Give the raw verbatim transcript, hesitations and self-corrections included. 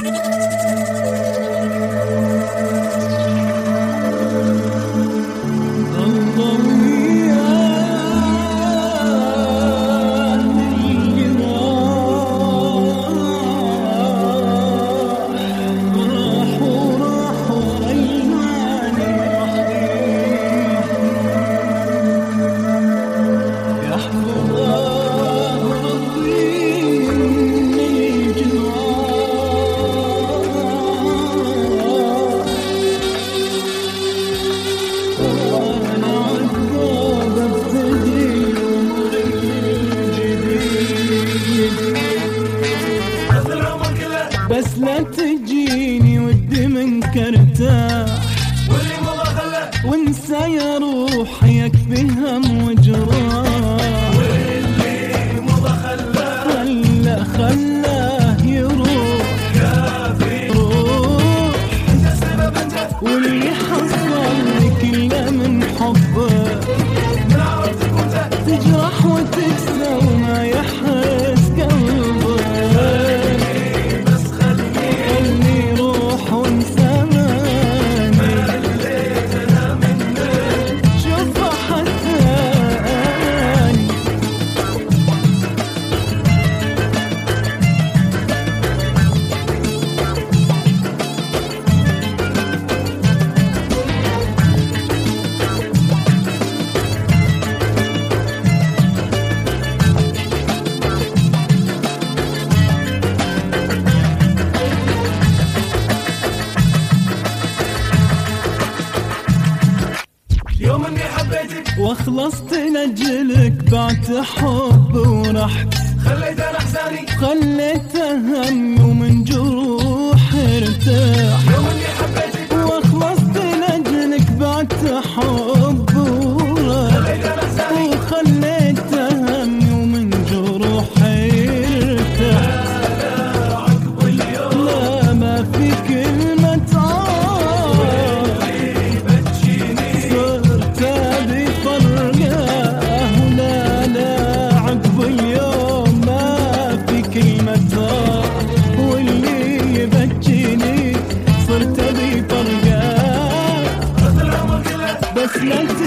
بس لا تجيني ودي منك ارتاح، واللي مضى خله وانسى يا روح يكفي هم وجراح، واللي مضى خله خله خلاه يروح كافي روح، انت السبب انت واللي حصل لي كله من حبك، من عرفتك وانت تجرح وتكسى وما يحس قلبك، يوم اني حبيتك واخلصت لاجلك بعت حب ورحت، خليت انا احزاني خليت هم ومن جروح ارتاح، يوم اني حبيتك واخلصت لاجلك بعت حب ورحت، خليت انا احزاني وخليت هم ومن جروح ارتاح، لا عقب اليوم لا ما في كلمة بس لا